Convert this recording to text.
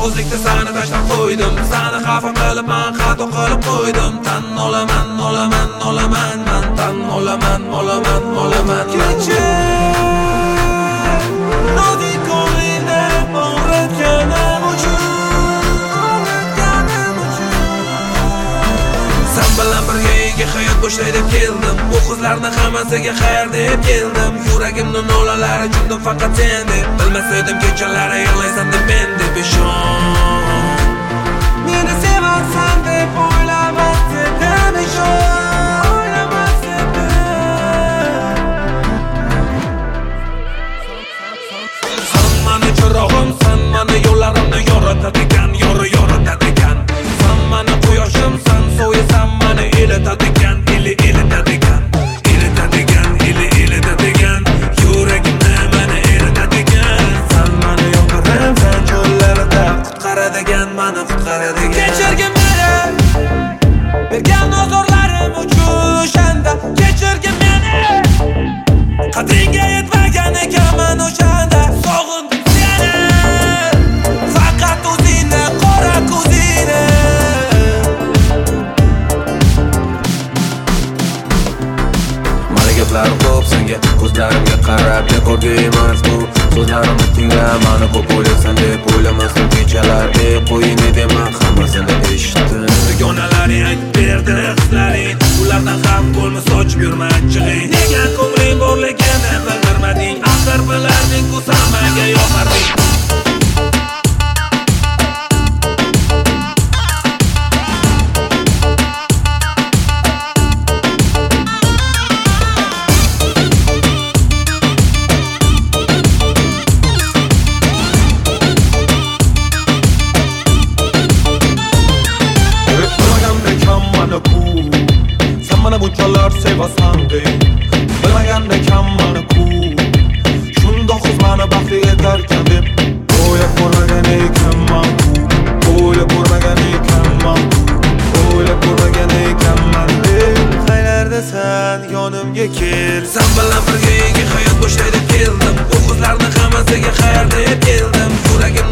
yolg'izlikda seni tashlab qo'ydim. Seni xafa qilib men xato qilib qo'ydim. Tan olaman man, tan olaman kechir. Nozik ko'nglimda o'g'ritganim uchun. Sen bilan birga hayot boshlaydi deb keldim. Bu qizlarning hammasiga xayr deb keldim. Yuragimning nolalari jundim faqat sen deb. Bilmasaydim kechalari yig'laysan deb men deb ishon. Meni sevarsan deb o'ylamas edim ishon. Sen mani chirog'im, sen mani yo'llarimni yoritadigan, yoritadigan. Sen mani quyoshim, sen so'yasan mani ilatadigan, ilatadigan. Yuragimni mani eritadigan. Sen mani yo'qarim, sen cho'llarda qutqaradigan, mani qutqaradigan. Kechirgin meni bergan ozorlarim uchun o'shanda. Kechirgin meni qadringga yetmagan ekanman o'shanda. Sog'indim seni faqat o'zingni qora ko'zingni. Gaplar ko'p senga, ko'zlarimga qarab bekorga emas bu. So'zlarimni tingla, mani ko'p o'ylaysan deb o'ylamasin kechalar. Qo'ying dema, hammasini eshitdim. Dugonalaring aytib berdi hislaring, ulardan xavf bo'lma sochib yurma achchig'ing. Nega ko'ngling borligini bildirmading? Axir bilarding-ku sen menga yoqarding. Bunchalar sevasan dey, bilmaganda kam mani ku. Shundoq qiz mani baxtli etarkan deb o'ylab ko'rmagan ekanman ku. O'ylab ko'rmagan ekanman, o'ylab ko'rmagan ekanman deb. Qaylarda sen yonimga kel. Sen bilan birga hayot boshlaydi keldim. Bu qizlarning hammasiga xayr deb keldim. Yuragim